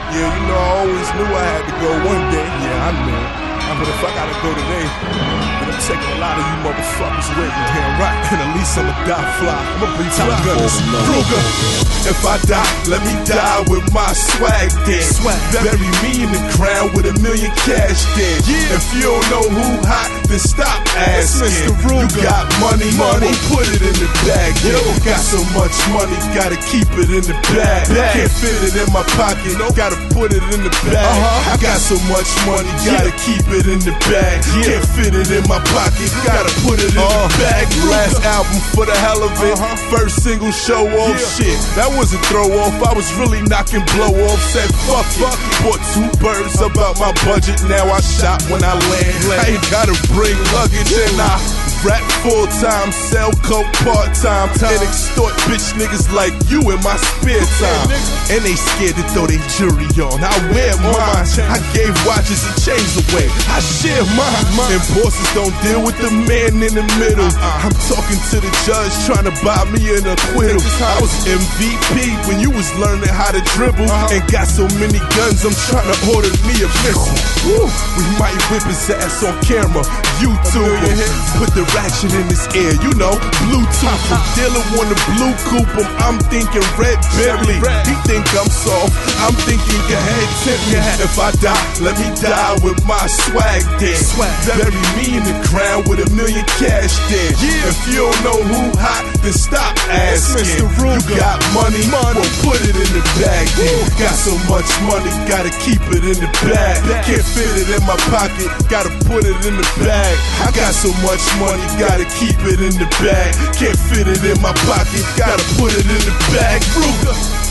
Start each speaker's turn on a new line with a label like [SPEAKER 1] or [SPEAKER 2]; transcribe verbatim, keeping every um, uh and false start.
[SPEAKER 1] Yeah, you know, I always knew I had to go one day. Yeah, I knew. But if I gotta go today, then I'm taking a lot of you motherfuckers with me. Damn right, and at least I'ma die fly. I'ma be top gunners. Ruger. If I die, let me die with my swag dead. Swag. Bury me in the ground with a million cash dead. Yeah. If you don't know who hot, then stop asking. You got money, money, put it in the bag. Yo, got so much money, gotta keep it in the bag. bag. Can't fit it in my pocket, gotta put it in the bag. Uh-huh. I got so much money, gotta yeah. keep it in the bag. Yeah. Can't fit it in my pocket, gotta put it in uh, the bag. Last album for the hell of it, uh-huh. First single show off yeah. shit. That wasn't throw off, I was really knocking blow off. Said fuck it, bought two birds about my budget. Now I shop when I land. I ain't gotta bring luggage and I rap full time, sell coke part time, and extort bitch niggas like you in my spare time. And they scared to throw their jury on. I wear mine. I gave watches and chains away. I share mine. And bosses don't deal with the man in the middle. I'm talking to the judge trying to buy me an acquittal. I was M V P when you was learning how to dribble, and got so many guns I'm trying to order me a missile. We might whip his ass on camera, YouTube, put the ratchet in his ear, you know, Bluetooth. From dealer on the blue coupe, I'm thinking red Bentley. He think I'm soft, I'm thinking your head tip me. If I die, let me die with my swag dead. Bury me in the ground with a million cash dead. If you don't know who hot, then stop asking. You got money, well put it in the bag. Got so much money, gotta keep it in the bag. Can't fit it in my pocket, gotta put it in the bag. I got so much money, gotta keep it in the bag. Can't fit it in my pocket, gotta put it in the bag. Ruger.